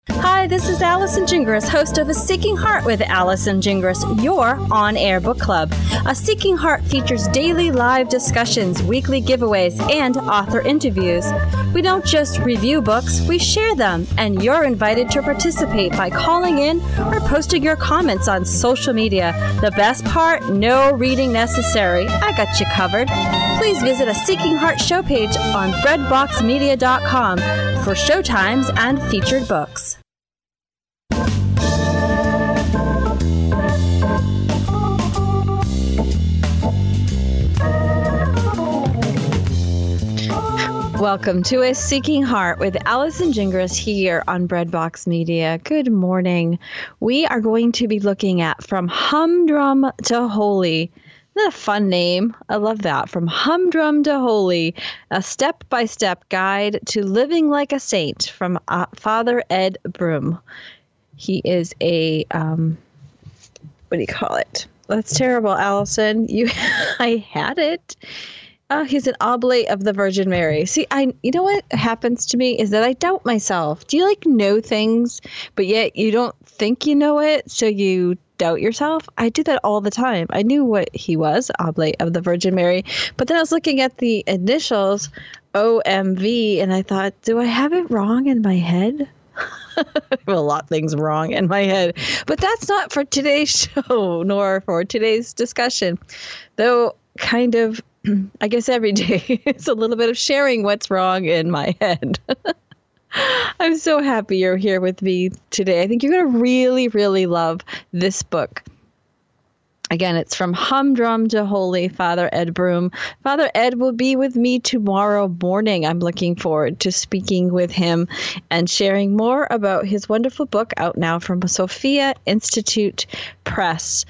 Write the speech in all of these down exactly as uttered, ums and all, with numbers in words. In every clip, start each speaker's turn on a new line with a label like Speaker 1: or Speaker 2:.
Speaker 1: Hi, this is Allison Gingras, host of A Seeking Heart with Allison Gingras, your on-air book club. A Seeking Heart features daily live discussions, weekly giveaways, and author interviews. We don't just review books, we share them, and you're invited to participate by calling in or posting your comments on social media. The best part, no reading necessary. I got you covered. Please visit A Seeking Heart show page on bread box media dot com for showtimes and featured books. Welcome to A Seeking Heart with Allison Gingras here on Breadbox Media. Good morning. We are going to be looking at From Humdrum to Holy. Isn't that a fun name? I love that. From Humdrum to Holy, a step-by-step guide to living like a saint from uh, Father Ed Broom. He is a, um, what do you call it? That's terrible, Allison. You, I had it. Oh, he's an oblate of the Virgin Mary. See, I, you know what happens to me is that I doubt myself. Do you like know things, but yet you don't think you know it, so you doubt yourself? I do that all the time. I knew what he was, oblate of the Virgin Mary, but then I was looking at the initials, O M V, and I thought, do I have it wrong in my head? I have a lot of things wrong in my head, but that's not for today's show, nor for today's discussion, though kind of, I guess every day it's a little bit of sharing what's wrong in my head. I'm so happy you're here with me today. I think you're going to really, really love this book. Again, it's From Humdrum to Holy, Father Ed Broom. Father Ed will be with me tomorrow morning. I'm looking forward to speaking with him and sharing more about his wonderful book out now from Sophia Institute Press.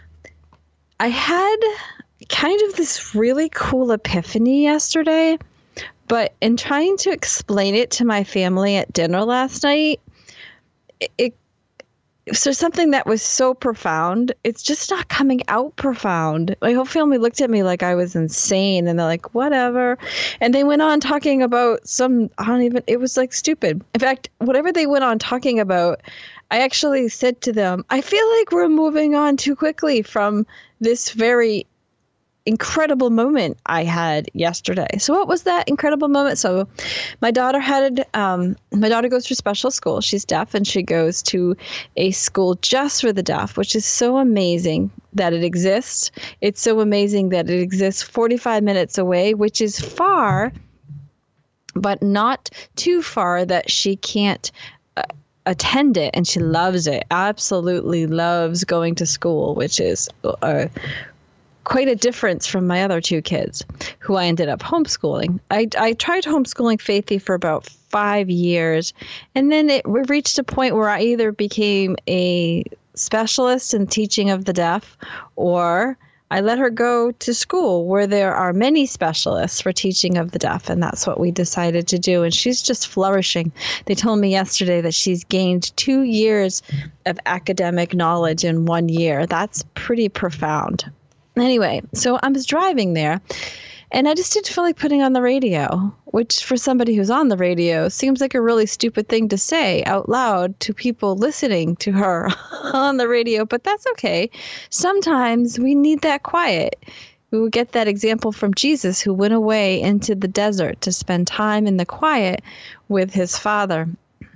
Speaker 1: I had kind of this really cool epiphany yesterday, but in trying to explain it to my family at dinner last night, it, it so something that was so profound, it's just not coming out profound. My whole family looked at me like I was insane, and they're like, whatever. And they went on talking about some, I don't even, it was like stupid. In fact, whatever they went on talking about, I actually said to them, I feel like we're moving on too quickly from this very incredible moment I had yesterday. So what was that incredible moment? So my daughter had, um, my daughter goes to special school. She's deaf, and she goes to a school just for the deaf, which is so amazing that it exists. It's so amazing that it exists forty-five minutes away, which is far, but not too far that she can't uh, attend it. And she loves it, absolutely loves going to school, which is uh, quite a difference from my other two kids who I ended up homeschooling. I, I tried homeschooling Faithy for about five years, and then it reached a point where I either became a specialist in teaching of the deaf, or I let her go to school where there are many specialists for teaching of the deaf, and that's what we decided to do. And she's just flourishing. They told me yesterday that she's gained two years of academic knowledge in one year. That's pretty profound. Anyway, so I was driving there, and I just didn't feel like putting on the radio, which for somebody who's on the radio seems like a really stupid thing to say out loud to people listening to her on the radio, but that's okay. Sometimes we need that quiet. We will get that example from Jesus, who went away into the desert to spend time in the quiet with his Father.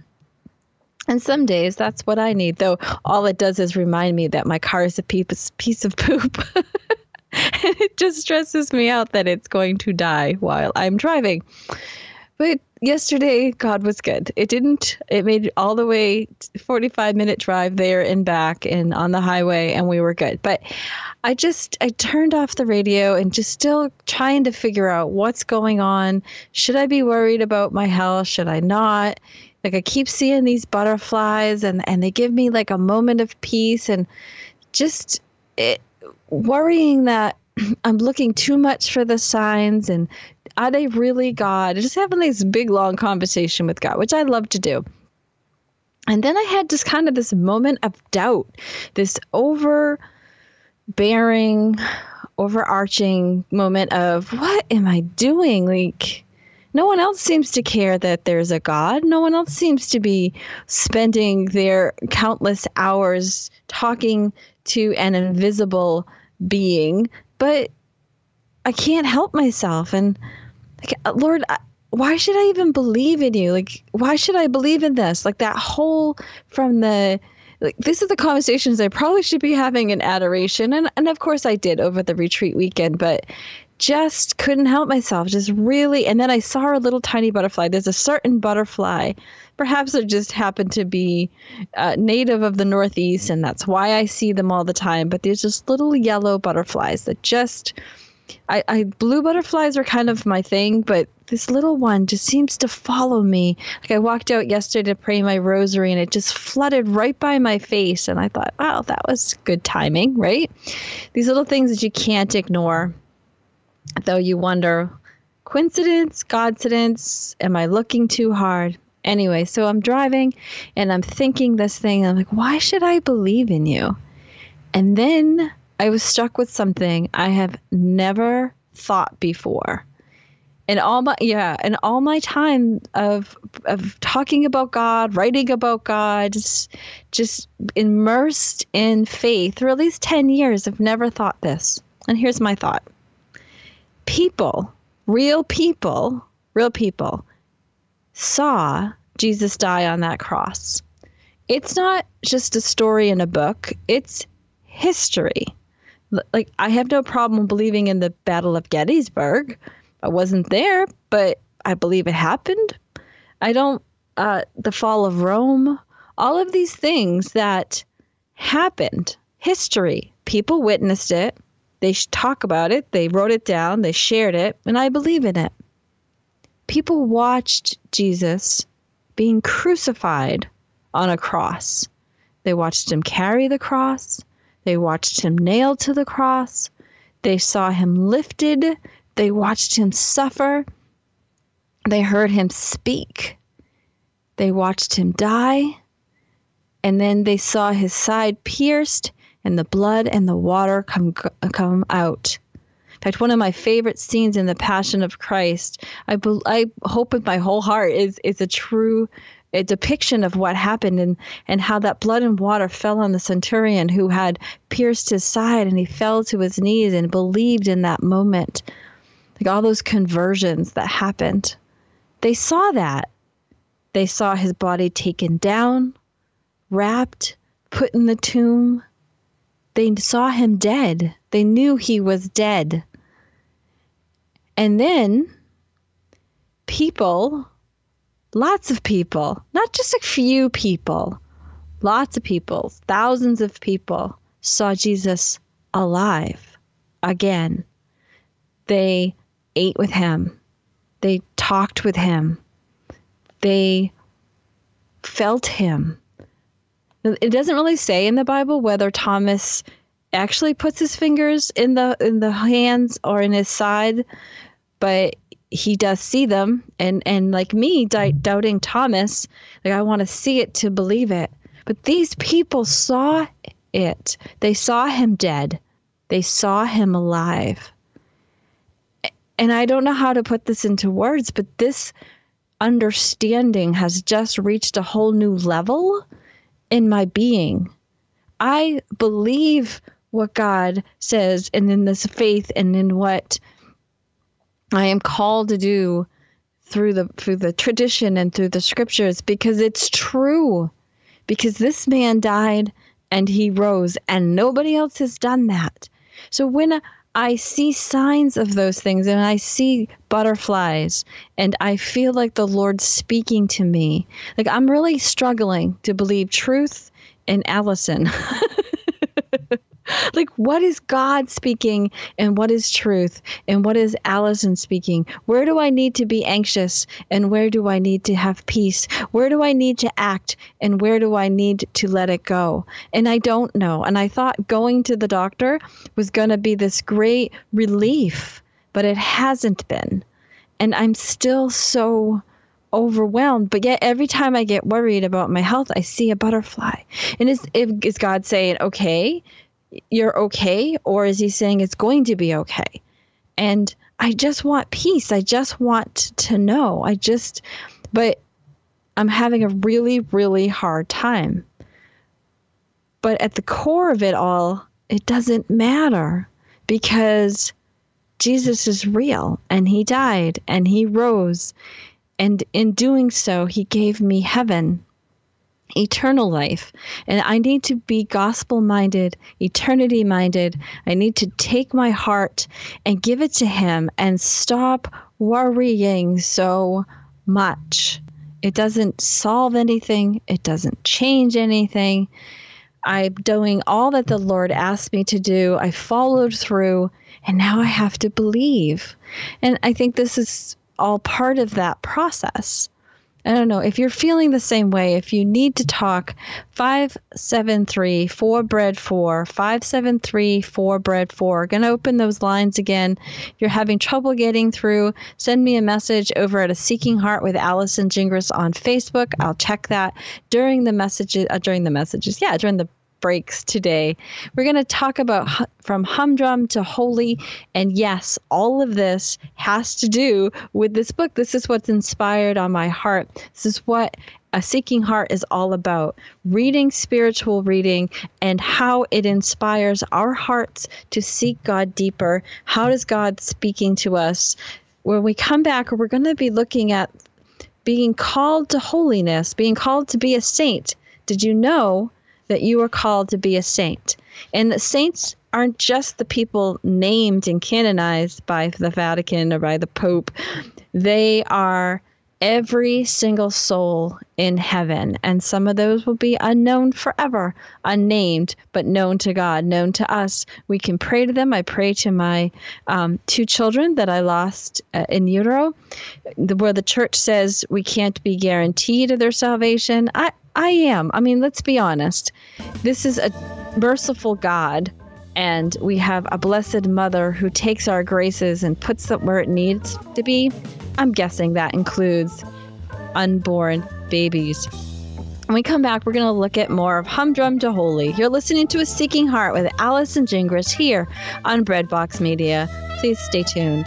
Speaker 1: And some days that's what I need, though all it does is remind me that my car is a piece, piece of poop. And it just stresses me out that it's going to die while I'm driving. But yesterday, God was good. It didn't, it made all the way forty-five minute drive there and back and on the highway, and we were good. But I just, I turned off the radio and just still trying to figure out what's going on. Should I be worried about my health? Should I not? Like, I keep seeing these butterflies, and, and they give me like a moment of peace, and just it, worrying that I'm looking too much for the signs, and are they really God? Just having this big, long conversation with God, which I love to do. And then I had just kind of this moment of doubt, this overbearing, overarching moment of, what am I doing? Like, No one else seems to care that there's a God. No one else seems to be spending their countless hours talking to an invisible being. But I can't help myself. And like, Lord, why should I even believe in you? Like, why should I believe in this? Like that whole from the Like, this is the conversations I probably should be having in adoration. And, and of course I did over the retreat weekend, but just couldn't help myself. Just really. And then I saw a little tiny butterfly. There's a certain butterfly. Perhaps it just happened to be uh, native of the Northeast, and that's why I see them all the time. But there's just little yellow butterflies that just, I, I blue butterflies are kind of my thing, but this little one just seems to follow me. Like I walked out yesterday to pray my rosary and it just fluttered right by my face. And I thought, wow, that was good timing, right? These little things that you can't ignore, though you wonder, coincidence, godcidence, am I looking too hard? Anyway, so I'm driving and I'm thinking this thing. I'm like, why should I believe in you? And then I was struck with something I have never thought before. And all my yeah, and all my time of of talking about God, writing about God, just, just immersed in faith for at least ten years, I've never thought this. And here's my thought. People, real people, real people saw Jesus die on that cross. It's not just a story in a book, it's history. Like, I have no problem believing in the Battle of Gettysburg. I wasn't there, but I believe it happened. I don't, uh, the fall of Rome, all of these things that happened, history, people witnessed it. They talk about it. They wrote it down. They shared it. And I believe in it. People watched Jesus being crucified on a cross. They watched him carry the cross. They watched him nailed to the cross. They saw him lifted. They watched him suffer. They heard him speak. They watched him die. And then they saw his side pierced and the blood and the water come come out. In fact, one of my favorite scenes in The Passion of Christ, I, I hope with my whole heart, is, is a true a depiction of what happened and, and how that blood and water fell on the centurion who had pierced his side, and he fell to his knees and believed in that moment. Like all those conversions that happened. They saw that. They saw his body taken down, wrapped, put in the tomb. They saw him dead. They knew he was dead. And then people, lots of people, not just a few people, lots of people, thousands of people saw Jesus alive again. They ate with him. They talked with him. They felt him. It doesn't really say in the Bible whether Thomas actually puts his fingers in the in the hands or in his side, but he does see them. And, and like me, di- doubting Thomas, like I want to see it to believe it. But these people saw it. They saw him dead. They saw him alive. And I don't know how to put this into words, but this understanding has just reached a whole new level in my being. I believe what God says, and in this faith, and in what I am called to do through the through the tradition and through the scriptures, because it's true. Because this man died and he rose, and nobody else has done that. So when I see signs of those things, and I see butterflies, and I feel like the Lord's speaking to me. Like I'm really struggling to believe truth in Allison. Like, what is God speaking, and what is truth, and what is Allison speaking? Where do I need to be anxious, and where do I need to have peace? Where do I need to act, and where do I need to let it go? And I don't know. And I thought going to the doctor was going to be this great relief, but it hasn't been. And I'm still so overwhelmed. But yet every time I get worried about my health, I see a butterfly. And is, is God saying, okay, you're okay? Or is he saying it's going to be okay? And I just want peace. I just want to know. I just, but I'm having a really, really hard time. But at the core of it all, it doesn't matter because Jesus is real and he died and he rose. And in doing so, he gave me heaven, eternal life. And I need to be gospel-minded, eternity-minded. I need to take my heart and give it to him and stop worrying so much. It doesn't solve anything. It doesn't change anything. I'm doing all that the Lord asked me to do. I followed through, and now I have to believe. And I think this is all part of that process. I don't know if you're feeling the same way. If you need to talk, five seven three, four bread four, five seven three, four bread four. Going to open those lines again. If you're having trouble getting through, send me a message over at A Seeking Heart with Allison Gingras on Facebook. I'll check that during the messages. Uh, during the messages, yeah, during the breaks today. We're going to talk about hu- from humdrum to holy. And yes, all of this has to do with this book. This is what's inspired on my heart. This is what A Seeking Heart is all about. Reading spiritual reading and how it inspires our hearts to seek God deeper. How is God speaking to us? When we come back, we're going to be looking at being called to holiness, being called to be a saint. Did you know that you are called to be a saint? And the saints aren't just the people named and canonized by the Vatican or by the Pope. They are every single soul in heaven. And some of those will be unknown forever, unnamed, but known to God, known to us. We can pray to them. I pray to my um, two children that I lost uh, in utero, where the church says we can't be guaranteed of their salvation. I, I am. I mean, let's be honest. This is a merciful God, and we have a blessed mother who takes our graces and puts them where it needs to be. I'm guessing that includes unborn babies. When we come back, we're going to look at more of Humdrum to Holy. You're listening to A Seeking Heart with Allison Gingras here on Breadbox Media. Please stay tuned.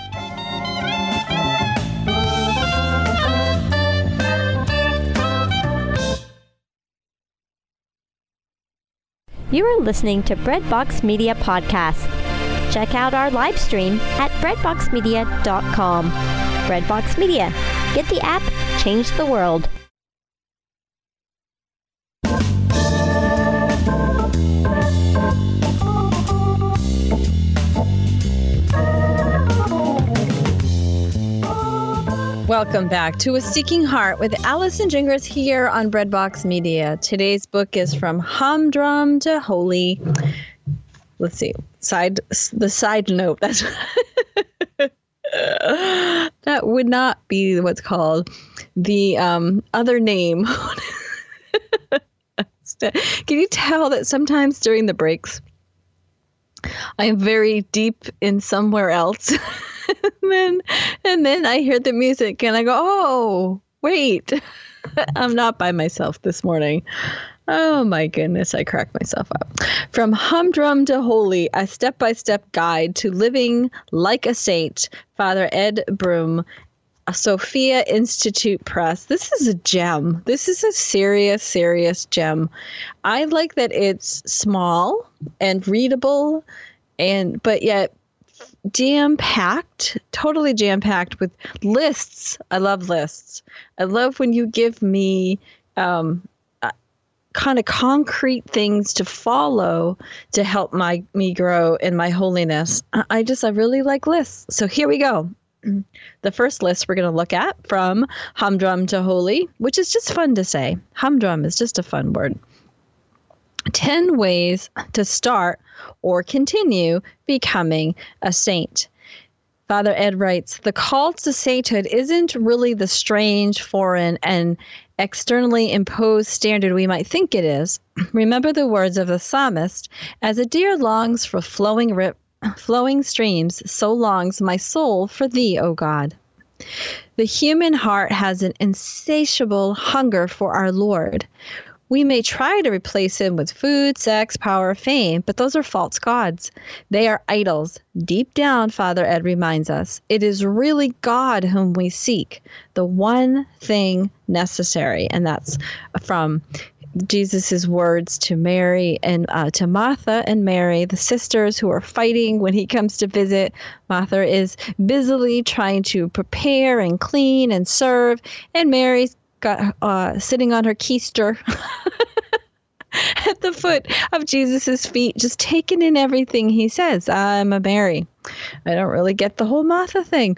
Speaker 2: You are listening to Breadbox Media Podcast. Check out our live stream at breadbox media dot com. Breadbox Media. Get the app, change the world.
Speaker 1: Welcome back to A Seeking Heart with Allison Gingras here on Breadbox Media. Today's book is From Humdrum to Holy. Let's see. Side the side note. That's that would not be what's called the um, other name. Can you tell that sometimes during the breaks, I am very deep in somewhere else? and then and then I hear the music and I go, oh, wait, I'm not by myself this morning. Oh, my goodness, I crack myself up. From Humdrum to Holy, a step-by-step guide to living like a saint, Father Ed Broom, a Sophia Institute Press. This is a gem. This is a serious, serious gem. I like that it's small and readable, and but yet jam-packed, totally jam-packed with lists. I love lists. I love when you give me um, uh, kind of concrete things to follow to help my me grow in my holiness. I, I just, I really like lists. So here we go. The first list we're going to look at, From Humdrum to Holy, which is just fun to say. Humdrum is just a fun word. ten ways to start or continue becoming a saint. Father Ed writes, the call to sainthood isn't really the strange, foreign, and externally imposed standard we might think it is. Remember the words of the psalmist, as a deer longs for flowing rip, flowing streams, so longs my soul for thee, O God. The human heart has an insatiable hunger for our Lord. We may try to replace him with food, sex, power, fame, but those are false gods. They are idols. Deep down, Father Ed reminds us, it is really God whom we seek, the one thing necessary. And that's from Jesus' words to Mary and uh, to Martha and Mary, the sisters who are fighting when he comes to visit. Martha is busily trying to prepare and clean and serve, and Mary's got uh, sitting on her keister at the foot of Jesus's feet, just taking in everything he says. I'm a Mary. I don't really get the whole Martha thing.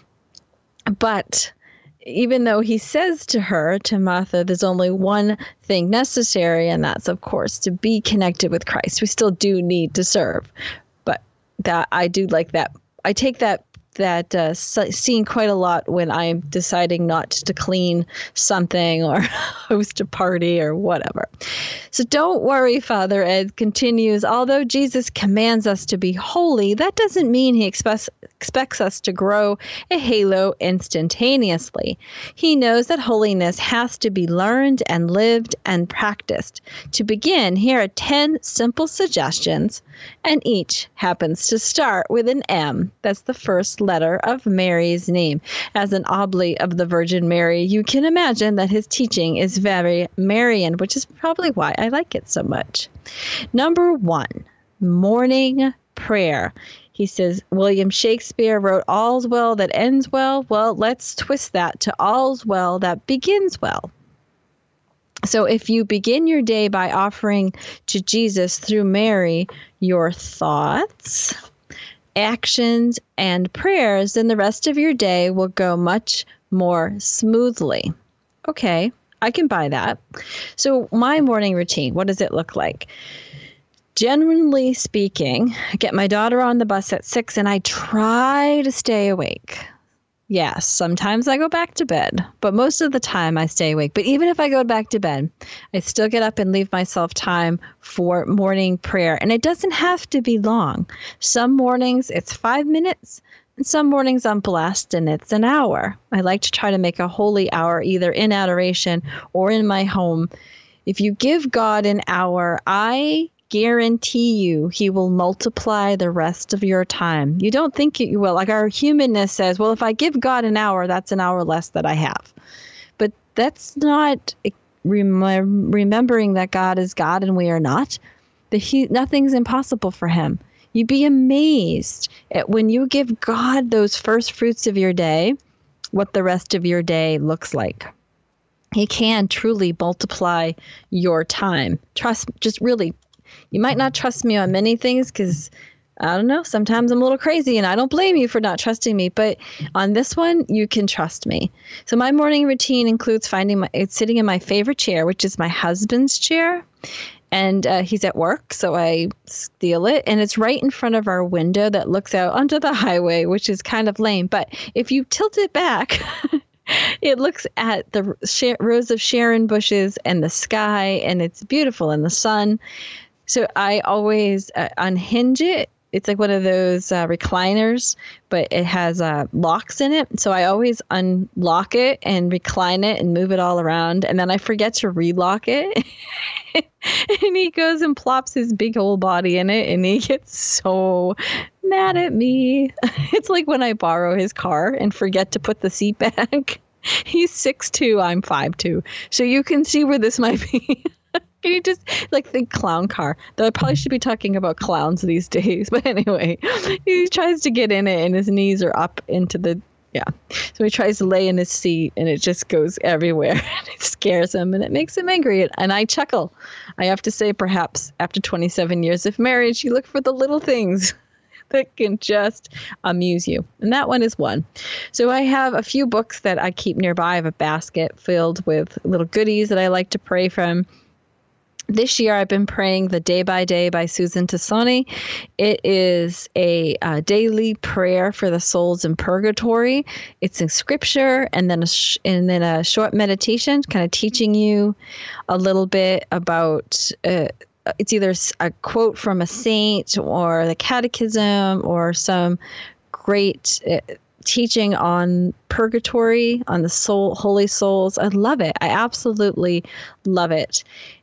Speaker 1: But even though he says to her, to Martha, there's only one thing necessary, and that's, of course, to be connected with Christ. We still do need to serve. But that I do like that. I take that that uh, scene quite a lot when I'm deciding not to clean something or host a party or whatever. So don't worry, Father Ed continues. Although Jesus commands us to be holy, that doesn't mean he expects expects us to grow a halo instantaneously. He knows that holiness has to be learned and lived and practiced. To begin, here are ten simple suggestions, and each happens to start with an M. That's the first letter of Mary's name. As an oblate of the Virgin Mary, you can imagine that his teaching is very Marian, which is probably why I like it so much. Number one, morning prayer. He says, William Shakespeare wrote, all's well that ends well. Well, let's twist that to all's well that begins well. So if you begin your day by offering to Jesus through Mary your thoughts, actions, and prayers, then the rest of your day will go much more smoothly. Okay, I can buy that. So my morning routine, what does it look like? Generally speaking, I get my daughter on the bus at six and I try to stay awake. Yes, sometimes I go back to bed, but most of the time I stay awake. But even if I go back to bed, I still get up and leave myself time for morning prayer. And it doesn't have to be long. Some mornings it's five minutes, and some mornings I'm blessed and it's an hour. I like to try to make a holy hour either in adoration or in my home. If you give God an hour, I guarantee you he will multiply the rest of your time. You don't think you will. Like our humanness says, well, if I give God an hour, that's an hour less that I have. But that's not rem- remembering that God is God and we are not. That he, nothing's impossible for him. You'd be amazed at when you give God those first fruits of your day, what the rest of your day looks like. He can truly multiply your time. Trust, just really, you might not trust me on many things because, I don't know, sometimes I'm a little crazy and I don't blame you for not trusting me. But on this one, you can trust me. So my morning routine includes finding my, it's sitting in my favorite chair, which is my husband's chair. And uh, he's at work, so I steal it. And it's right in front of our window that looks out onto the highway, which is kind of lame. But if you tilt it back, it looks at the sh- rows of Sharon bushes and the sky, and it's beautiful in the sun. So I always uh, unhinge it. It's like one of those uh, recliners, but it has uh, locks in it. So I always unlock it and recline it and move it all around. And then I forget to relock it. And he goes and plops his big whole body in it. And he gets so mad at me. It's like when I borrow his car and forget to put the seat back. He's six two, I'm five two. So you can see where this might be. Can you just, like, think clown car? Though I probably should be talking about clowns these days. But anyway, he tries to get in it and his knees are up into the, yeah. So he tries to lay in his seat and it just goes everywhere. It scares him and it makes him angry. And I chuckle. I have to say, perhaps after twenty-seven years of marriage, you look for the little things that can just amuse you. And that one is one. So I have a few books that I keep nearby. I have a basket filled with little goodies that I like to pray from. This year, I've been praying the Day by Day by Susan Tassoni. It is a uh, daily prayer for the souls in purgatory. It's in scripture and then a sh- and then a short meditation, kind of teaching you a little bit about. Uh, it's either a quote from a saint or the catechism or some great Uh, teaching on purgatory, on the soul, holy souls. I love it. I absolutely love it.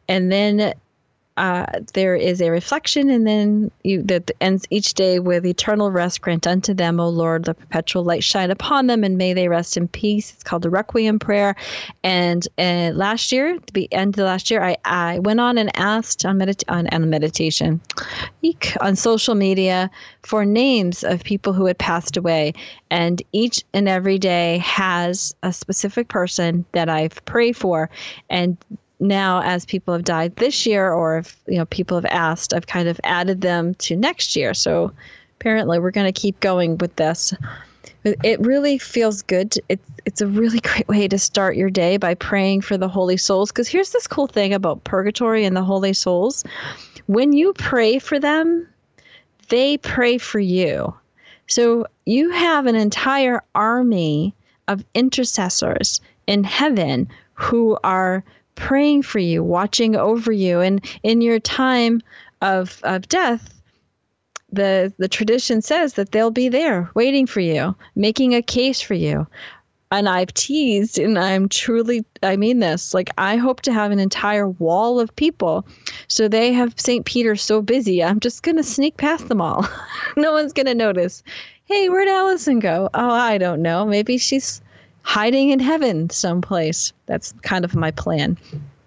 Speaker 1: And then uh, there is a reflection, and then you, that ends each day with eternal rest grant unto them, O Lord, the perpetual light shine upon them, and may they rest in peace. It's called the Requiem prayer. And uh, last year, the end of the last year, I, I went on and asked on, medit- on, on meditation, eek, on social media for names of people who had passed away. And each and every day has a specific person that I've prayed for. And now, as people have died this year, or if you know people have asked, I've kind of added them to next year. So apparently, we're going to keep going with this. It really feels good. It's it's a really great way to start your day by praying for the holy souls. Because here's this cool thing about purgatory and the holy souls: when you pray for them, they pray for you. So you have an entire army of intercessors in heaven who are praying for you, watching over you. And in your time of, of death, the the tradition says that they'll be there waiting for you, making a case for you. And I've teased, and I'm truly, I mean this, like I hope to have an entire wall of people. So they have Saint Peter so busy, I'm just going to sneak past them all. No one's going to notice. Hey, where'd Allison go? Oh, I don't know. Maybe she's hiding in heaven someplace. That's kind of my plan.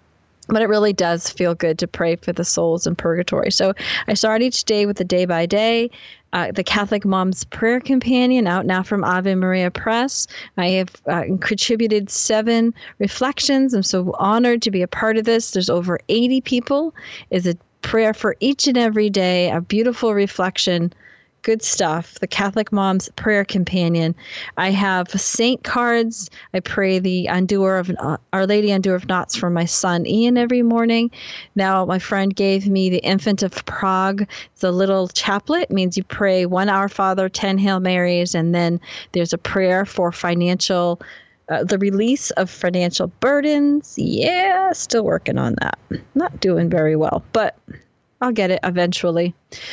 Speaker 1: But it really does feel good to pray for the souls in purgatory. So I start each day with the day by day. Uh, the Catholic Mom's Prayer Companion, out now from Ave Maria Press. I have uh, contributed seven reflections. I'm so honored to be a part of this. There's over eighty people. Is a prayer for each and every day, a beautiful reflection. Good stuff. The Catholic Mom's Prayer Companion. I have saint cards. I pray the Undoer of uh, Our Lady Undoer of Knots for my son Ian every morning. Now my friend gave me the Infant of Prague. It's a little chaplet. It means you pray one Our Father, ten Hail Marys, and then there's a prayer for financial, uh, the release of financial burdens. Yeah, still working on that. Not doing very well, but I'll get it eventually,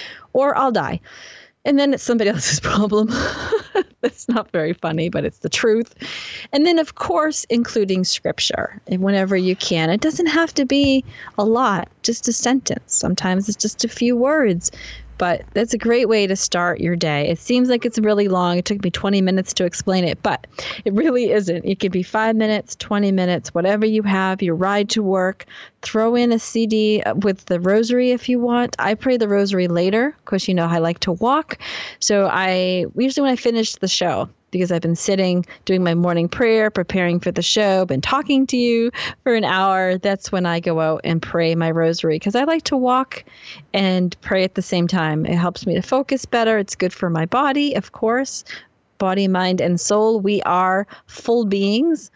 Speaker 1: or I'll die. And then it's somebody else's problem. It's not very funny, but it's the truth. And then, of course, including scripture. And whenever you can. It doesn't have to be a lot, just a sentence. Sometimes it's just a few words. But that's a great way to start your day. It seems like it's really long. It took me twenty minutes to explain it, but it really isn't. It could be five minutes, twenty minutes, whatever you have, your ride to work. Throw in a C D with the rosary if you want. I pray the rosary later. Of course, you know I like to walk. So I usually when I finish the show, because I've been sitting doing my morning prayer, preparing for the show, been talking to you for an hour. That's when I go out and pray my rosary, because I like to walk and pray at the same time. It helps me to focus better. It's good for my body, of course, body, mind, and soul. We are full beings.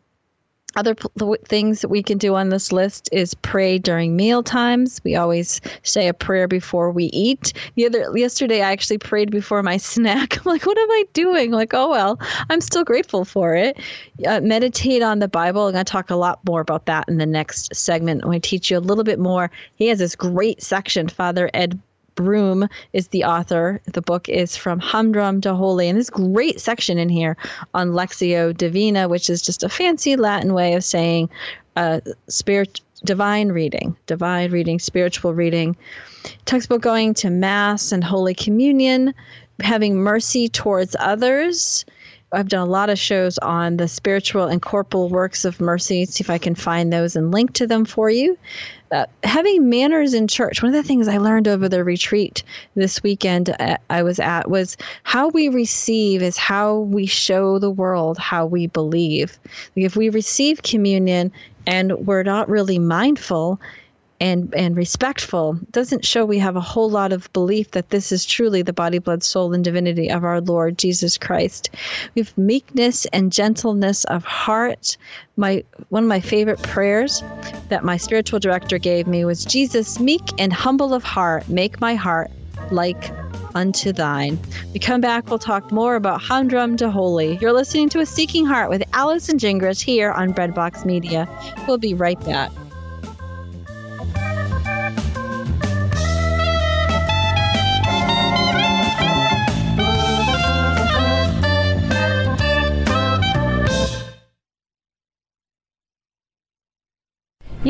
Speaker 1: Other p- things that we can do on this list is pray during meal times. We always say a prayer before we eat. The other yesterday, I actually prayed before my snack. I'm like, what am I doing? Like, oh, well, I'm still grateful for it. Uh, meditate on the Bible. I'm going to talk a lot more about that in the next segment. I'm going to teach you a little bit more. He has this great section, Father Ed Broom is the author. The book is From Humdrum to Holy. And this great section in here on Lectio Divina, which is just a fancy Latin way of saying uh, spirit, divine reading, divine reading, spiritual reading. It talks about going to Mass and Holy Communion, having mercy towards others. I've done a lot of shows on the spiritual and corporal works of mercy. See if I can find those and link to them for you. Uh, having manners in church. One of the things I learned over the retreat this weekend I was at was how we receive is how we show the world how we believe. Like if we receive communion and we're not really mindful and and respectful, it doesn't show we have a whole lot of belief that this is truly the body, blood, soul, and divinity of our Lord Jesus Christ. We have meekness and gentleness of heart. My one of my favorite prayers that my spiritual director gave me was, Jesus, meek and humble of heart, make my heart like unto thine. We come back, we'll talk more about Humdrum to Holy. You're listening to A Seeking Heart with Allison Gingras here on Breadbox Media. We'll be right back.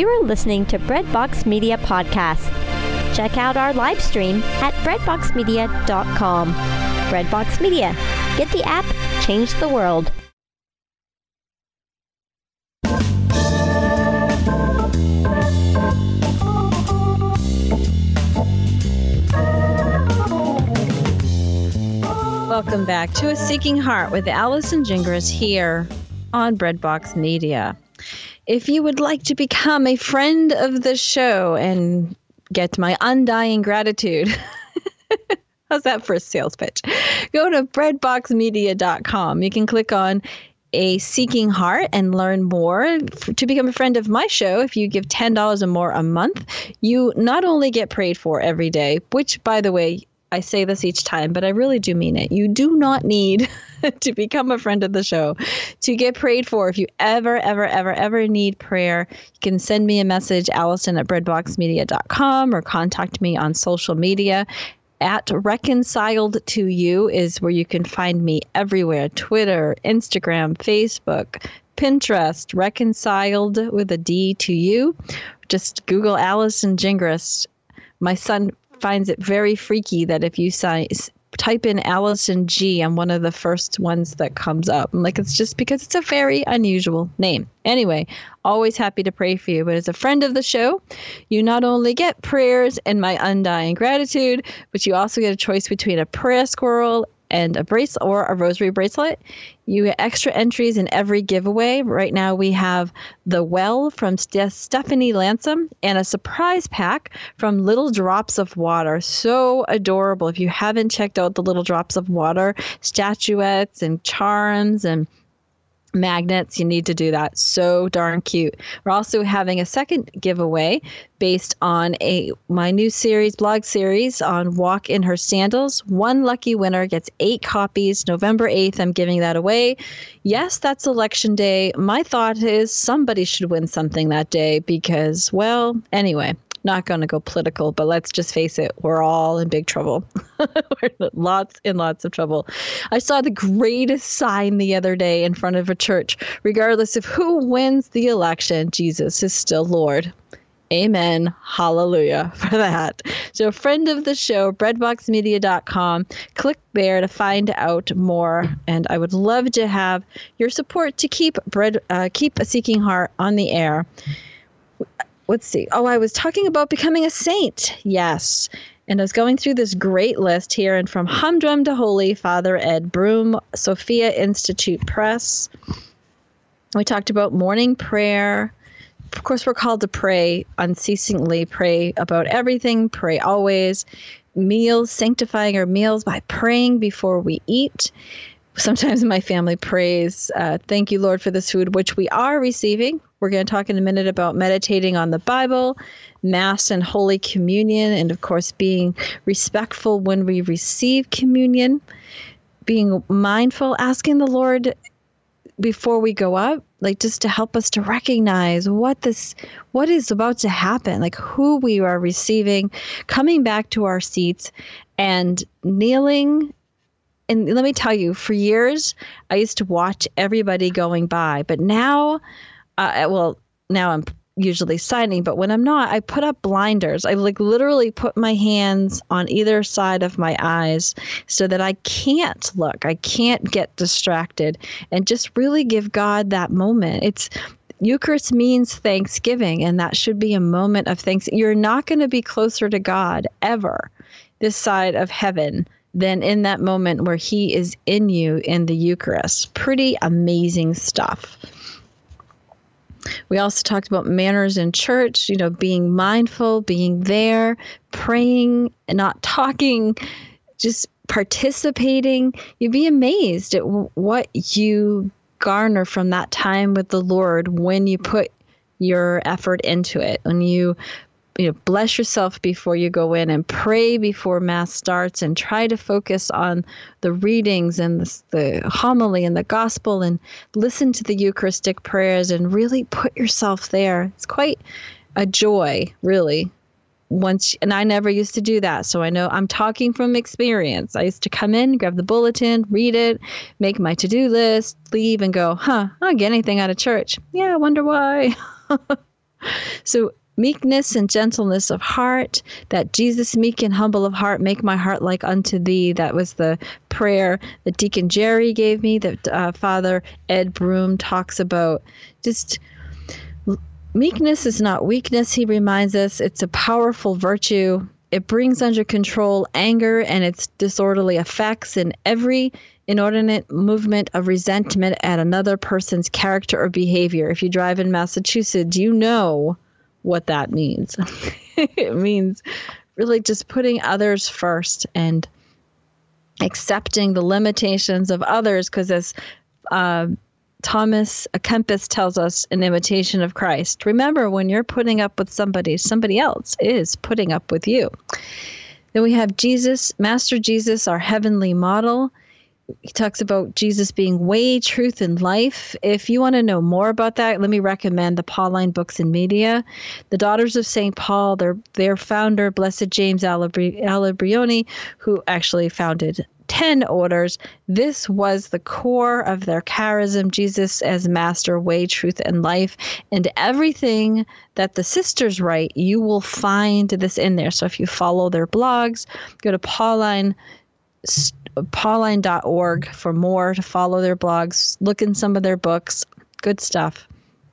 Speaker 2: You are listening to Breadbox Media Podcast. Check out our live stream at breadbox media dot com. Breadbox Media. Get the app, change the world.
Speaker 1: Welcome back to A Seeking Heart with Allison Gingras here on Breadbox Media. If you would like to become a friend of the show and get my undying gratitude, how's that for a sales pitch? Go to breadbox media dot com. You can click on A Seeking Heart and learn more. To become a friend of my show, if you give ten dollars or more a month, you not only get prayed for every day, which, by the way, I say this each time, but I really do mean it. You do not need to become a friend of the show to get prayed for. If you ever, ever, ever, ever need prayer, you can send me a message, Allison at breadbox media dot com, or contact me on social media. At Reconciled to You is where you can find me everywhere. Twitter, Instagram, Facebook, Pinterest, Reconciled with a D to You. Just Google Allison Gingras. My son finds it very freaky that if you si- type in Allison G, I'm one of the first ones that comes up. I'm like, it's just because it's a very unusual name. Anyway, always happy to pray for you. But as a friend of the show, you not only get prayers and my undying gratitude, but you also get a choice between a prayer squirrel and a bracelet or a rosary bracelet. You get extra entries in every giveaway. Right now we have The Well from St- Stephanie Lansom and a surprise pack from Little Drops of Water. So adorable. If you haven't checked out the Little Drops of Water statuettes and charms and magnets, you need to do that. So darn cute. We're also having a second giveaway based on a my new series, blog series on Walk in Her Sandals. One lucky winner gets eight copies. November eighth, I'm giving that away. Yes, that's election day. My thought is somebody should win something that day because, well, anyway, not going to go political, but let's just face it, we're all in big trouble. We're lots and lots of trouble. I saw the greatest sign the other day in front of a church. Regardless of who wins the election, Jesus is still Lord. Amen. Hallelujah for that. So friend of the show, breadbox media dot com. Click there to find out more. And I would love to have your support to keep bread, uh, keep A Seeking Heart on the air. Let's see. Oh, I was talking about becoming a saint. Yes. And I was going through this great list here. And from Humdrum to Holy, Father Ed Broom, Sophia Institute Press. We talked about morning prayer. Of course, we're called to pray unceasingly, pray about everything, pray always. Meals, sanctifying our meals by praying before we eat. Sometimes my family prays, uh, thank you, Lord, for this food, which we are receiving. We're going to talk in a minute about meditating on the Bible, Mass and Holy Communion, and of course, being respectful when we receive communion, being mindful, asking the Lord before we go up, like just to help us to recognize what this, what is about to happen, like who we are receiving, coming back to our seats and kneeling. And let me tell you, for years, I used to watch everybody going by. But now, uh, well, now I'm usually signing. But when I'm not, I put up blinders. I like literally put my hands on either side of my eyes so that I can't look. I can't get distracted and just really give God that moment. It's Eucharist means thanksgiving, and that should be a moment of thanks. You're not going to be closer to God ever this side of heaven than in that moment where he is in you in the Eucharist. Pretty amazing stuff. We also talked about manners in church, you know, being mindful, being there, praying, and not talking, just participating. You'd be amazed at w- what you garner from that time with the Lord when you put your effort into it, when you You know, bless yourself before you go in and pray before Mass starts and try to focus on the readings and the, the homily and the gospel and listen to the Eucharistic prayers and really put yourself there. It's quite a joy, really. Once, and I never used to do that. So I know I'm talking from experience. I used to come in, grab the bulletin, read it, make my to-do list, leave and go, huh, I don't get anything out of church. Yeah, I wonder why. So meekness and gentleness of heart, that Jesus meek and humble of heart, make my heart like unto thee. That was the prayer that Deacon Jerry gave me, that uh, Father Ed Broom talks about. Just meekness is not weakness, he reminds us. It's a powerful virtue. It brings under control anger and its disorderly effects and every inordinate movement of resentment at another person's character or behavior. If you drive in Massachusetts, you know what that means. It means really just putting others first and accepting the limitations of others, because as uh, Thomas à Kempis tells us, an imitation of Christ. Remember, when you're putting up with somebody, somebody else is putting up with you. Then we have Jesus, Master Jesus, our heavenly model. He talks about Jesus being way, truth, and life. If you want to know more about that, let me recommend the Pauline Books and Media. The Daughters of Saint Paul, their their founder, Blessed James Alibri- Alibrioni, who actually founded ten orders. This was the core of their charism, Jesus as master, way, truth, and life. And everything that the sisters write, you will find this in there. So if you follow their blogs, go to Pauline, Pauline dot org for more, to follow their blogs, look in some of their books. Good stuff.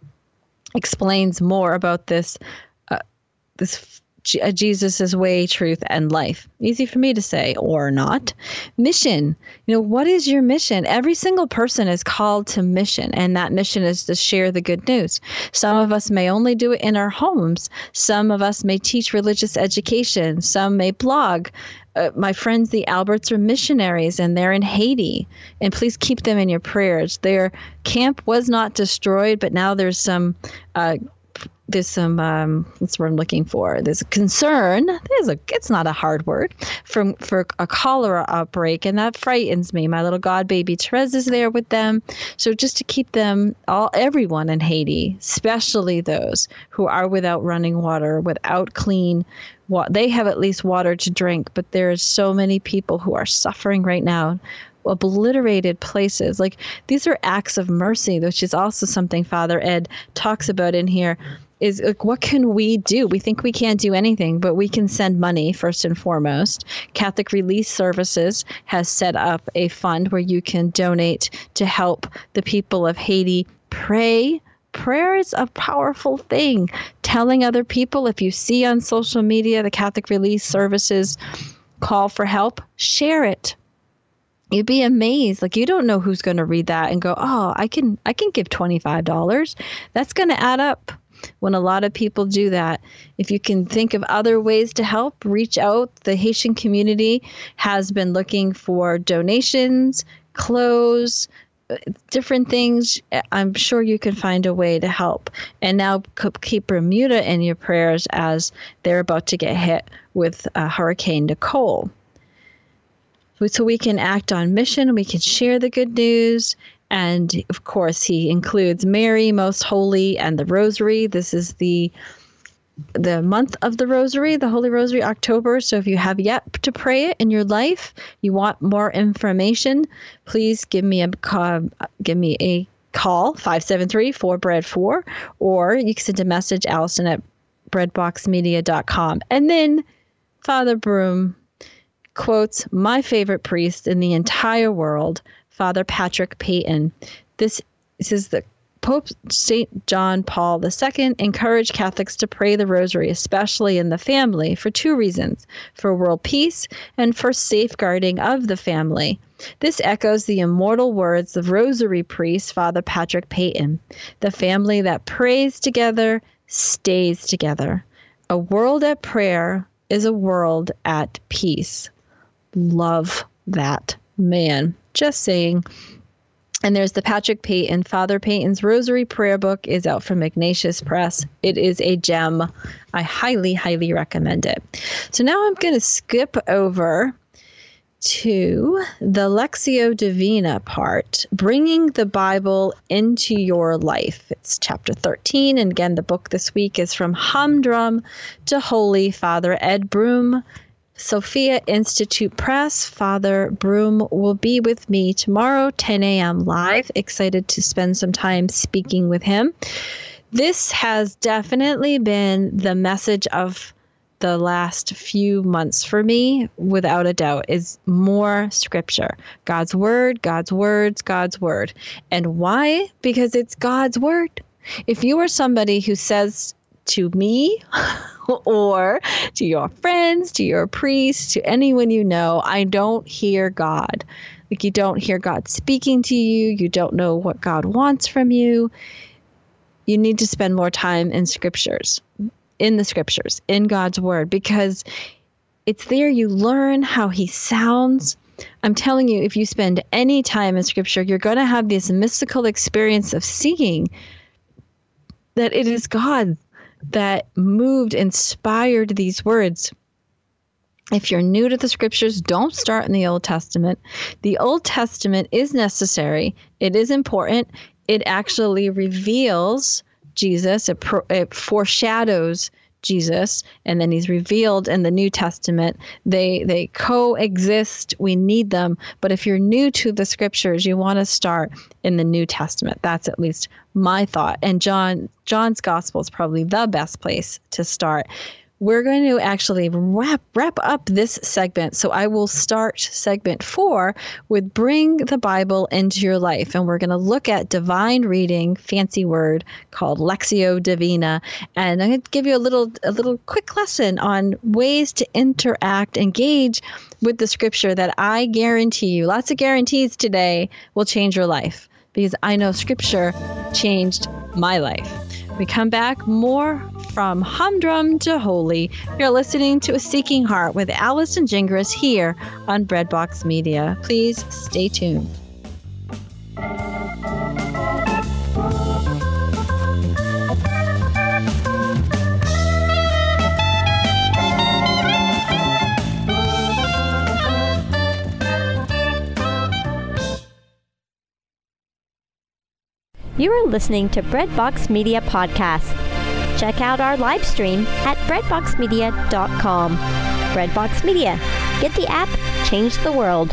Speaker 1: Explains more about this, uh, this Jesus' way, truth, and life. Easy for me to say, or not. Mission. You know, what is your mission? Every single person is called to mission, and that mission is to share the good news. Some of us may only do it in our homes. Some of us may teach religious education. Some may blog. Uh, my friends, the Alberts, are missionaries, and they're in Haiti. And please keep them in your prayers. Their camp was not destroyed, but now there's some uh, There's some, um, what's what I'm looking for? There's a concern. There's a, it's not a hard word, from for a cholera outbreak, and that frightens me. My little god baby Therese is there with them. So just to keep them, all, everyone in Haiti, especially those who are without running water, without clean water. They have at least water to drink, but there's so many people who are suffering right now. Obliterated places. Like, these are acts of mercy, which is also something Father Ed talks about in here. Is like, what can we do? We think we can't do anything, but we can send money first and foremost. Catholic Relief Services has set up a fund where you can donate to help the people of Haiti. Pray. Prayer is a powerful thing. Telling other people, if you see on social media the Catholic Relief Services call for help, share it. You'd be amazed. Like, you don't know who's going to read that and go, oh, I can I can give twenty-five dollars. That's going to add up when a lot of people do that. If you can think of other ways to help, reach out. The Haitian community has been looking for donations, clothes, different things. I'm sure you can find a way to help. And now keep Bermuda in your prayers as they're about to get hit with uh, Hurricane Nicole. So we can act on mission, we can share the good news, and of course he includes Mary, Most Holy, and the Rosary. This is the the month of the Rosary, the Holy Rosary, October. So if you have yet to pray it in your life, you want more information, please give me a call, give me a call, five seven three, four, B R E A D four, or you can send a message, Allison at bread box media dot com. And then Father Broom quotes my favorite priest in the entire world, Father Patrick Peyton. This, this is the Pope Saint John Paul the Second encouraged Catholics to pray the Rosary, especially in the family, for two reasons: for world peace and for safeguarding of the family. This echoes the immortal words of Rosary priest Father Patrick Peyton: the family that prays together stays together. A world at prayer is a world at peace. Love that man. Just saying. And there's the Patrick Peyton. Father Peyton's Rosary Prayer Book is out from Ignatius Press. It is a gem. I highly, highly recommend it. So now I'm going to skip over to the Lectio Divina part, bringing the Bible into your life. It's chapter thirteen. And again, the book this week is From Humdrum to Holy, Father Ed Broom, Sophia Institute Press. Father Broom will be with me tomorrow, ten a.m. live. Excited to spend some time speaking with him. This has definitely been the message of the last few months for me, without a doubt, is more scripture. God's word, God's words, God's word. And why? Because it's God's word. If you are somebody who says to me or to your friends, to your priest, to anyone you know, I don't hear God. Like, you don't hear God speaking to you. You don't know what God wants from you. You need to spend more time in scriptures. in the scriptures, in God's word, because it's there you learn how he sounds. I'm telling you, if you spend any time in scripture, you're going to have this mystical experience of seeing that it is God that moved, inspired these words. If you're new to the scriptures, don't start in the Old Testament. The Old Testament is necessary. It is important. It actually reveals Jesus. It, pro- it foreshadows Jesus, and then he's revealed in the New Testament. They they coexist. We need them. But if you're new to the scriptures, you want to start in the New Testament. That's at least my thought. And John John's gospel is probably the best place to start. We're going to actually wrap wrap up this segment. So I will start segment four with Bring the Bible into Your Life. And we're going to look at divine reading, fancy word called Lectio Divina. And I'm going to give you a little a little quick lesson on ways to interact, engage with the scripture that I guarantee you, lots of guarantees today, will change your life. Because I know scripture changed my life. We come back, more from Humdrum to Holy. You're listening to A Seeking Heart with Allison Gingras here on Breadbox Media. Please stay tuned.
Speaker 2: You are listening to Breadbox Media Podcast. Check out our live stream at breadbox media dot com. Breadbox Media. Get the app, change the world.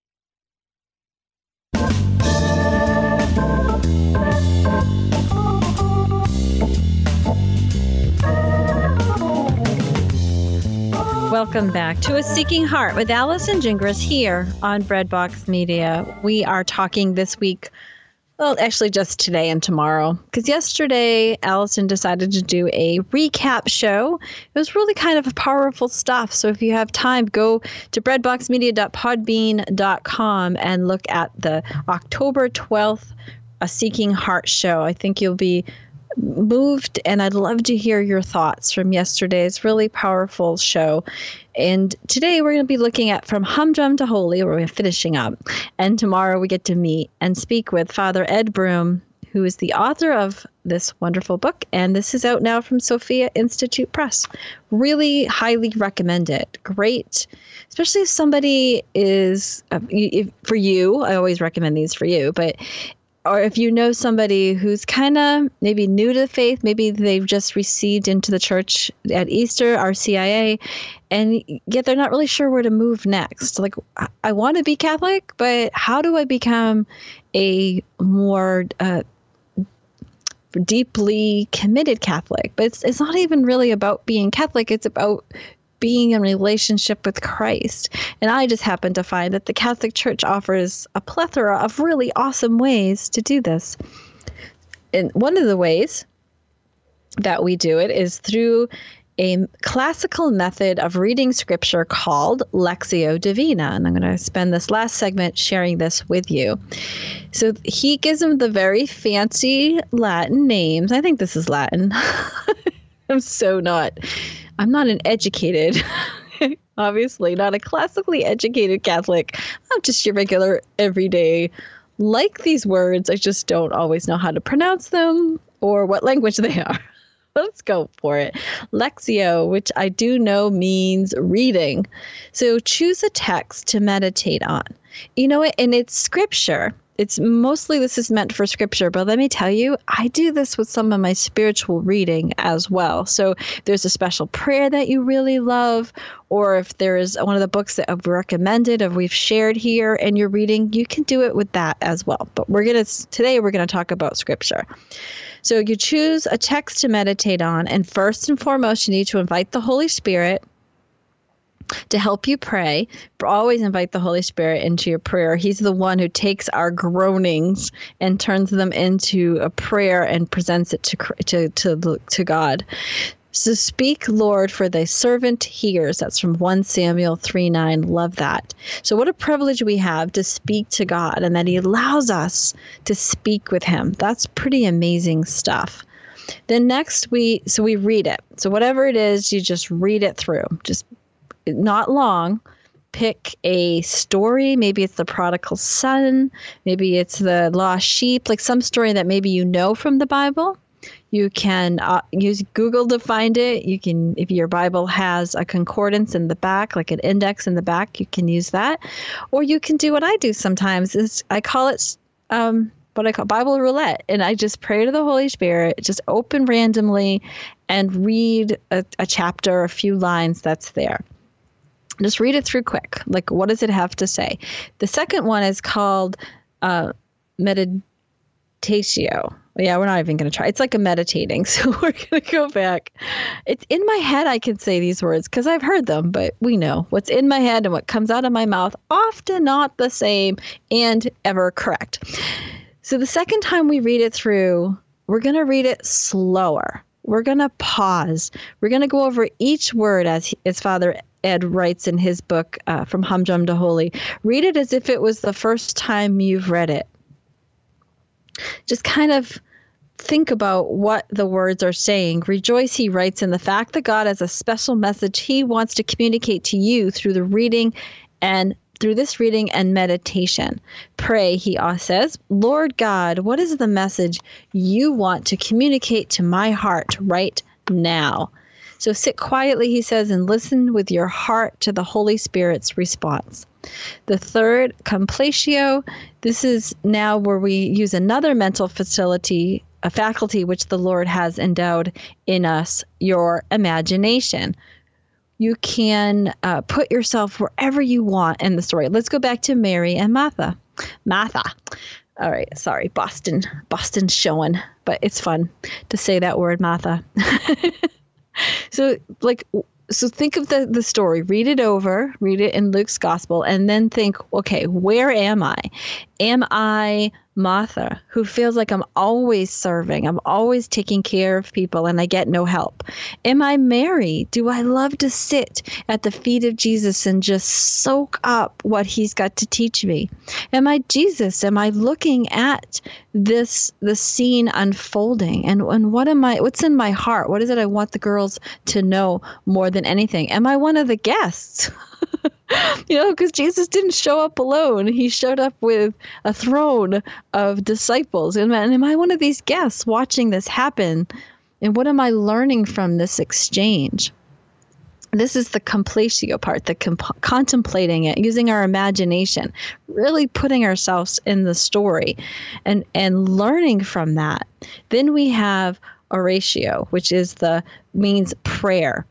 Speaker 1: Welcome back to A Seeking Heart with Allison Gingras here on Breadbox Media. We are talking this week, well, actually just today and tomorrow, because yesterday Allison decided to do a recap show. It was really kind of powerful stuff. So if you have time, go to breadbox media dot podbean dot com and look at the October twelfth A Seeking Heart show. I think you'll be moved, and I'd love to hear your thoughts from yesterday's really powerful show. And today we're going to be looking at From Humdrum to Holy, where we're finishing up. And tomorrow we get to meet and speak with Father Ed Broom, who is the author of this wonderful book. And this is out now from Sophia Institute Press. Really highly recommend it. Great. Especially if somebody is, uh, if, for you, I always recommend these for you, but or if you know somebody who's kind of maybe new to the faith, maybe they've just received into the church at Easter, R C I A, and yet they're not really sure where to move next. Like, I want to be Catholic, but how do I become a more uh, deeply committed Catholic? But it's, it's not even really about being Catholic. It's about being in relationship with Christ. And I just happen to find that the Catholic Church offers a plethora of really awesome ways to do this. And one of the ways that we do it is through a classical method of reading scripture called Lectio Divina. And I'm going to spend this last segment sharing this with you. So he gives them the very fancy Latin names. I think this is Latin. I'm so not... I'm not an educated, obviously not a classically educated Catholic. I'm just your regular, everyday, like these words. I just don't always know how to pronounce them or what language they are. Let's go for it. Lectio, which I do know means reading. So choose a text to meditate on. You know what? And it's scripture. It's mostly, this is meant for scripture, but let me tell you, I do this with some of my spiritual reading as well. So if there's a special prayer that you really love, or if there is one of the books that I've recommended or we've shared here and you're reading, you can do it with that as well. But we're going to, today we're going to talk about scripture. So you choose a text to meditate on, and first and foremost, you need to invite the Holy Spirit to help you pray. Always invite the Holy Spirit into your prayer. He's the one who takes our groanings and turns them into a prayer and presents it to to to, to God. So speak, Lord, for thy servant hears. That's from First Samuel three nine. Love that. So what a privilege we have to speak to God, and that he allows us to speak with him. That's pretty amazing stuff. Then next we, so we read it. So whatever it is, you just read it through. Just not long. Pick a story. Maybe it's the prodigal son. Maybe it's the lost sheep, like some story that maybe you know from the Bible. You can uh, use Google to find it. You can, if your Bible has a concordance in the back, like an index in the back, you can use that. Or you can do what I do sometimes is I call it um, what I call Bible roulette. And I just pray to the Holy Spirit, just open randomly and read a, a chapter, a few lines that's there. Just read it through quick. Like, what does it have to say? The second one is called uh, meditatio. Yeah, we're not even going to try. It's like a meditating. So we're going to go back. It's in my head. I can say these words because I've heard them, but we know what's in my head and what comes out of my mouth, often not the same and ever correct. So the second time we read it through, we're going to read it slower. We're going to pause. We're going to go over each word as, as Father Ed writes in his book, uh, From Humdrum to Holy. Read it as if it was the first time you've read it. Just kind of think about what the words are saying. Rejoice, he writes, in the fact that God has a special message he wants to communicate to you through the reading and through this reading and meditation. Pray, he says, Lord God, what is the message you want to communicate to my heart right now? So sit quietly, he says, and listen with your heart to the Holy Spirit's response. The third, complatio. This is now where we use another mental facility, a faculty which the Lord has endowed in us, your imagination. You can uh, put yourself wherever you want in the story. Let's go back to Mary and Martha. Martha. All right, sorry, Boston, Boston showing, but it's fun to say that word, Martha. So, like, so think of the, the story, read it over, read it in Luke's gospel, and then think, okay, where am I? Am I Martha, who feels like I'm always serving, I'm always taking care of people, and I get no help? Am I Mary? Do I love to sit at the feet of Jesus and just soak up what he's got to teach me? Am I Jesus? Am I looking at this the scene unfolding? And, and what am I, what's in my heart? What is it I want the girls to know more than anything? Am I one of the guests? You know, because Jesus didn't show up alone. He showed up with a throne of disciples. And, and am I one of these guests watching this happen? And what am I learning from this exchange? This is the complatio part, the comp- contemplating it, using our imagination, really putting ourselves in the story and, and learning from that. Then we have oratio, which is the means prayer.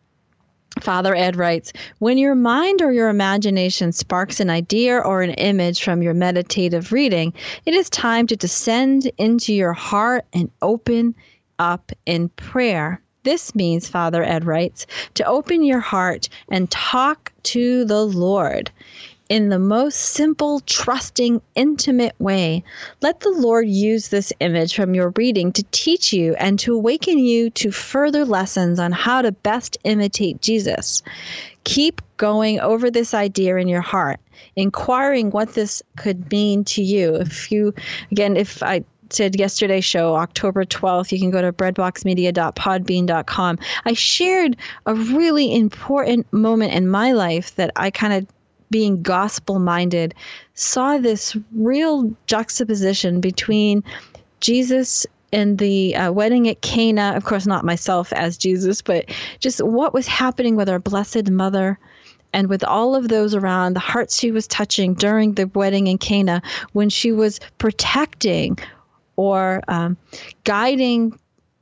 Speaker 1: Father Ed writes, when your mind or your imagination sparks an idea or an image from your meditative reading, it is time to descend into your heart and open up in prayer. This means, Father Ed writes, to open your heart and talk to the Lord in the most simple, trusting, intimate way. Let the Lord use this image from your reading to teach you and to awaken you to further lessons on how to best imitate Jesus. Keep going over this idea in your heart, inquiring what this could mean to you. If you, again, if I said yesterday's show, October twelfth, you can go to breadbox media dot podbean dot com. I shared a really important moment in my life that I kind of, being gospel-minded, saw this real juxtaposition between Jesus and the uh, wedding at Cana. Of course, not myself as Jesus, but just what was happening with our Blessed Mother and with all of those around, the hearts she was touching during the wedding in Cana when she was protecting or um, guiding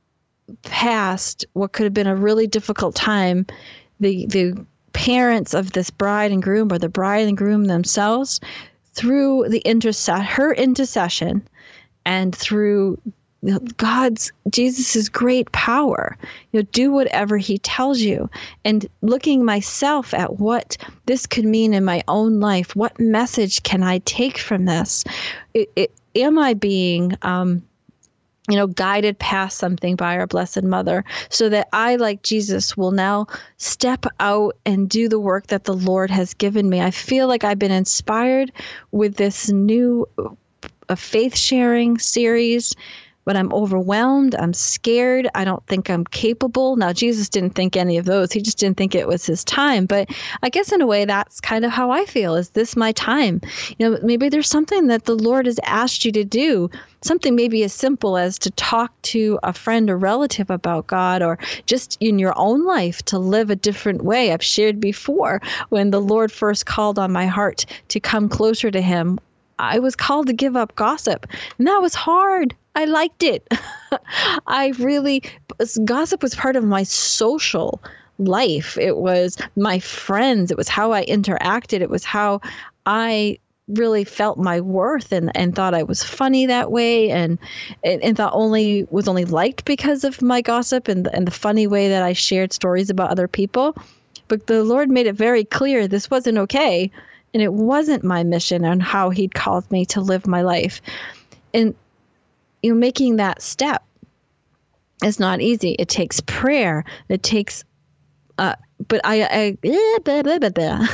Speaker 1: past what could have been a really difficult time, the the parents of this bride and groom, or the bride and groom themselves, through the intercess her intercession and through you know, God's, Jesus's great power. You know, do whatever he tells you. And looking myself at what this could mean in my own life, what message can I take from this? It, it, am I being, um, you know, guided past something by our Blessed Mother, so that I, like Jesus, will now step out and do the work that the Lord has given me? I feel like I've been inspired with this new a faith sharing series, but I'm overwhelmed. I'm scared. I don't think I'm capable. Now, Jesus didn't think any of those. He just didn't think it was his time. But I guess in a way, that's kind of how I feel. Is this my time? You know, maybe there's something that the Lord has asked you to do, something maybe as simple as to talk to a friend or relative about God, or just in your own life to live a different way. I've shared before when the Lord first called on my heart to come closer to him, I was called to give up gossip, and that was hard. I liked it. I really, gossip was part of my social life. It was my friends. It was how I interacted. It was how I really felt my worth, and, and thought I was funny that way, and, and and thought only was only liked because of my gossip and, and the funny way that I shared stories about other people. But the Lord made it very clear this wasn't okay. And it wasn't my mission on how he'd called me to live my life. And, you know, making that step is not easy. It takes prayer. It takes, uh, but I, I blah, blah, blah, blah.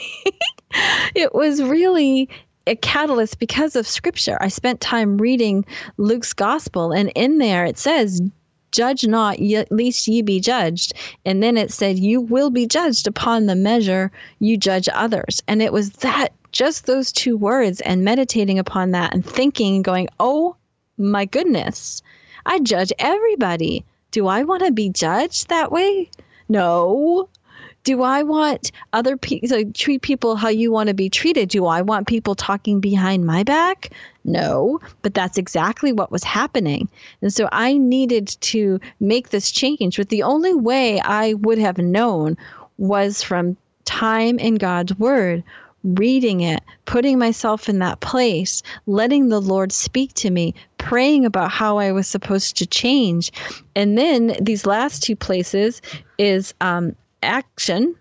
Speaker 1: It was really a catalyst because of Scripture. I spent time reading Luke's gospel, and in there it says, judge not, lest ye be judged. And then it said, you will be judged upon the measure you judge others. And it was that, just those two words, and meditating upon that and thinking and going, oh my goodness, I judge everybody. Do I want to be judged that way? No. Do I want other people to treat people how you want to be treated? Do I want people talking behind my back? No, but that's exactly what was happening. And so I needed to make this change. But the only way I would have known was from time in God's Word, reading it, putting myself in that place, letting the Lord speak to me, praying about how I was supposed to change. And then these last two places is um, action.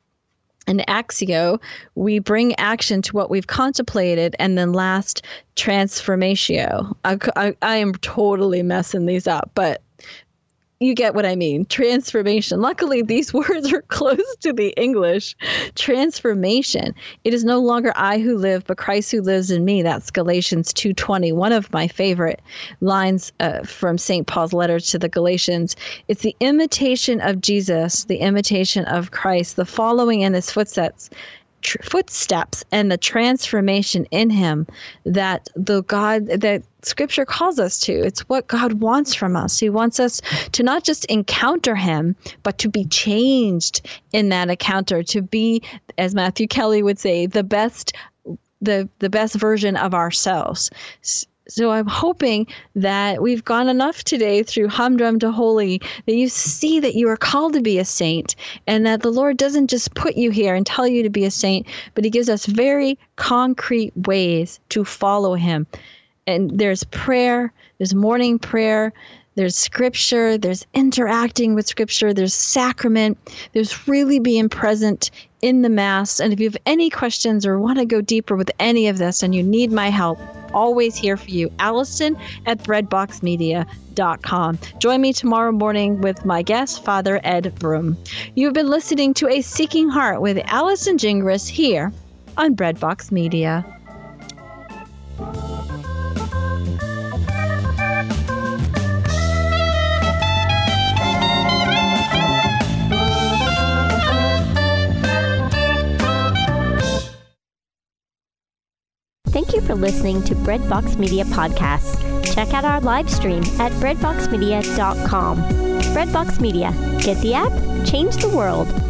Speaker 1: And axio, we bring action to what we've contemplated. And then last, transformatio. I, I, I am totally messing these up, but you get what I mean. Transformation. Luckily, these words are close to the English. Transformation. It is no longer I who live, but Christ who lives in me. That's Galatians two twenty, one of my favorite lines uh, from Saint Paul's letter to the Galatians. It's the imitation of Jesus, the imitation of Christ, the following in his footsteps. Tr- footsteps and the transformation in him that the God that Scripture calls us to. It's what God wants from us. He wants us to not just encounter him, but to be changed in that encounter, to be, as Matthew Kelly would say, the best the the best version of ourselves. So I'm hoping that we've gone enough today through Humdrum to Holy that you see that you are called to be a saint, and that the Lord doesn't just put you here and tell you to be a saint, but he gives us very concrete ways to follow him. And there's prayer, there's morning prayer, there's Scripture, there's interacting with Scripture, there's sacrament, there's really being present in the Mass. And if you have any questions or want to go deeper with any of this and you need my help, always here for you. Allison at breadbox media dot com. Join me tomorrow morning with my guest, Father Ed Vroom. You've been listening to A Seeking Heart with Allison Gingras here on Breadbox Media.
Speaker 2: Thank you for listening to Breadbox Media Podcast. Check out our live stream at breadbox media dot com. Breadbox Media. Get the app, change the world.